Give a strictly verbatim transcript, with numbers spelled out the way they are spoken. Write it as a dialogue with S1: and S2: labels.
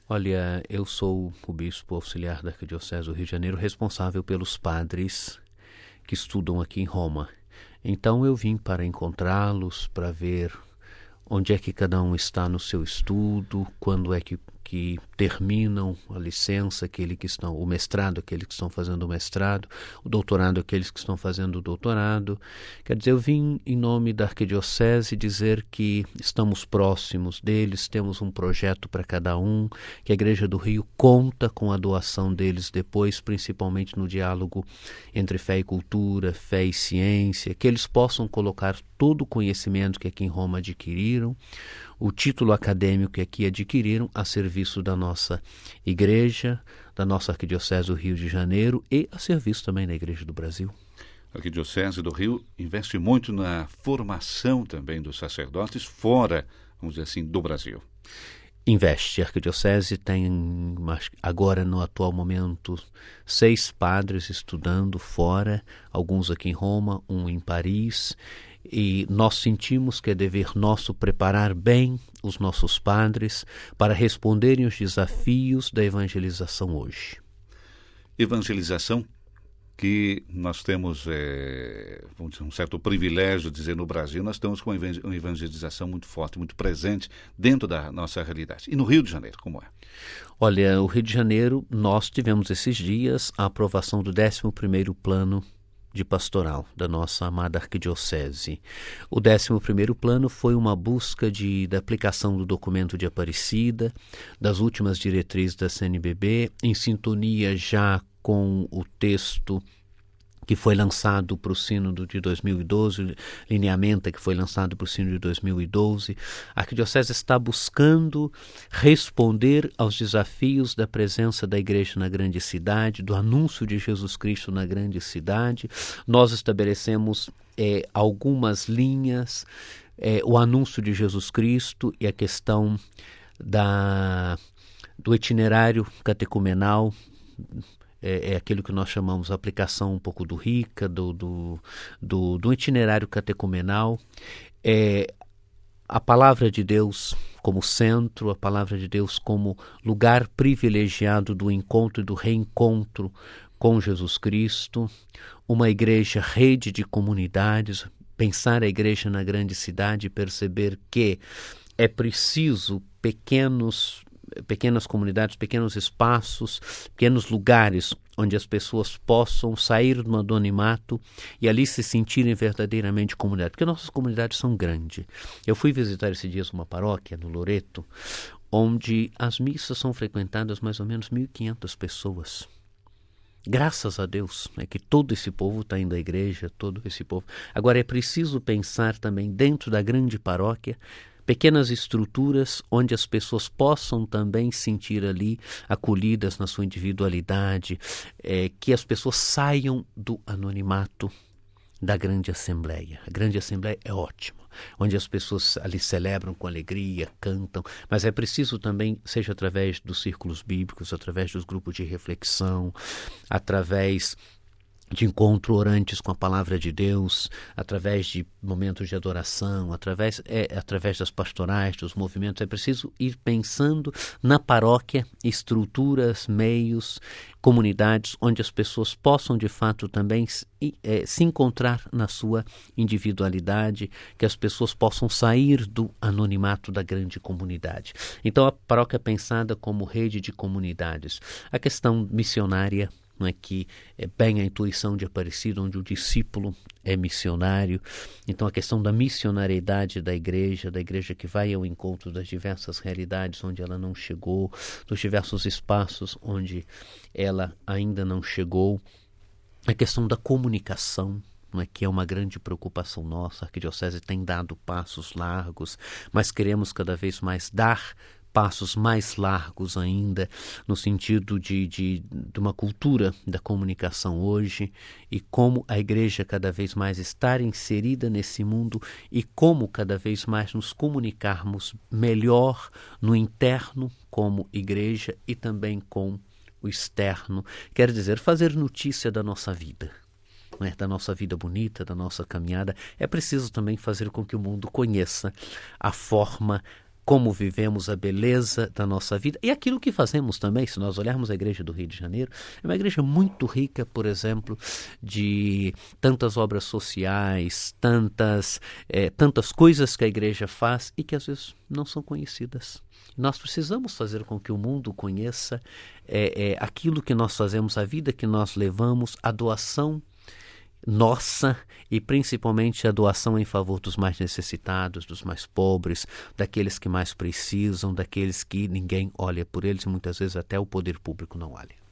S1: Olha, eu sou o bispo auxiliar da Arquidiocese do Rio de Janeiro, responsável pelos padres que estudam aqui em Roma. Então eu vim para encontrá-los, para ver onde é que cada um está no seu estudo, quando é que, que terminam a licença, aquele que estão, o mestrado, aqueles que estão fazendo o mestrado, o doutorado, aqueles que estão fazendo o doutorado. Quer dizer, eu vim em nome da Arquidiocese dizer que estamos próximos deles, temos um projeto para cada um, que a Igreja do Rio conta com a doação deles depois, principalmente no diálogo entre fé e cultura, fé e ciência, que eles possam colocar todo o conhecimento que aqui em Roma adquiriram, o título acadêmico que aqui adquiriram a serviço da nossa igreja, da nossa Arquidiocese do Rio de Janeiro e a serviço também da Igreja do Brasil.
S2: A Arquidiocese do Rio investe muito na formação também dos sacerdotes fora, vamos dizer assim, do Brasil.
S1: Investe. A Arquidiocese tem, agora no atual momento, seis padres estudando fora, alguns aqui em Roma, um em Paris, e nós sentimos que é dever nosso preparar bem os nossos padres para responderem os desafios da evangelização hoje.
S2: Evangelização que nós temos é, vamos dizer, um certo privilégio de dizer no Brasil, nós estamos com uma evangelização muito forte, muito presente dentro da nossa realidade. E no Rio de Janeiro, como é?
S1: Olha, o Rio de Janeiro, nós tivemos esses dias a aprovação do décimo primeiro plano de pastoral da nossa amada arquidiocese. O décimo primeiro plano foi uma busca de, da aplicação do documento de Aparecida, das últimas diretrizes da C N B B, em sintonia já com o texto que foi lançado para o Sínodo de dois mil e doze, lineamento que foi lançado para o Sínodo de dois mil e doze. A Arquidiocese está buscando responder aos desafios da presença da Igreja na grande cidade, do anúncio de Jesus Cristo na grande cidade. Nós estabelecemos é, algumas linhas, é, o anúncio de Jesus Cristo e a questão da, do itinerário catecumenal. É, é aquilo que nós chamamos de aplicação um pouco do RICA, do, do, do, do itinerário catecumenal. É, a palavra de Deus como centro, a palavra de Deus como lugar privilegiado do encontro e do reencontro com Jesus Cristo, uma igreja rede de comunidades, pensar a igreja na grande cidade e perceber que é preciso pequenos pequenas comunidades, pequenos espaços, pequenos lugares onde as pessoas possam sair do anonimato e ali se sentirem verdadeiramente comunidade, porque nossas comunidades são grandes. Eu fui visitar esses dias uma paróquia no Loreto, onde as missas são frequentadas mais ou menos mil e quinhentas pessoas. Graças a Deus, é que todo esse povo está indo à igreja, todo esse povo. Agora é preciso pensar também dentro da grande paróquia, pequenas estruturas onde as pessoas possam também sentir ali acolhidas na sua individualidade, é, que as pessoas saiam do anonimato da grande assembleia. A grande assembleia é ótima, onde as pessoas ali celebram com alegria, cantam, mas é preciso também, seja através dos círculos bíblicos, através dos grupos de reflexão, através de encontro orantes com a palavra de Deus, através de momentos de adoração, através, é, através das pastorais, dos movimentos. É preciso ir pensando na paróquia, estruturas, meios, comunidades, onde as pessoas possam de fato também se, é, se encontrar na sua individualidade, que as pessoas possam sair do anonimato da grande comunidade. Então a paróquia é pensada como rede de comunidades. A questão missionária, não é, que é bem a intuição de Aparecida, onde o discípulo é missionário. Então a questão da missionariedade da igreja, da igreja que vai ao encontro das diversas realidades onde ela não chegou, dos diversos espaços onde ela ainda não chegou. A questão da comunicação, não é, que é uma grande preocupação nossa. A Arquidiocese tem dado passos largos, mas queremos cada vez mais dar passos mais largos ainda, no sentido de, de, de uma cultura da comunicação hoje, e como a igreja cada vez mais estar inserida nesse mundo e como cada vez mais nos comunicarmos melhor no interno como igreja e também com o externo, quer dizer, fazer notícia da nossa vida. Né, da nossa vida bonita, da nossa caminhada. É preciso também fazer com que o mundo conheça a forma como vivemos a beleza da nossa vida e aquilo que fazemos também. Se nós olharmos a Igreja do Rio de Janeiro, é uma igreja muito rica, por exemplo, de tantas obras sociais, tantas, é, tantas coisas que a igreja faz e que às vezes não são conhecidas. Nós precisamos fazer com que o mundo conheça é, é, aquilo que nós fazemos, a vida que nós levamos, a doação nossa e principalmente a doação em favor dos mais necessitados, dos mais pobres, daqueles que mais precisam, daqueles que ninguém olha por eles e muitas vezes até o poder público não olha.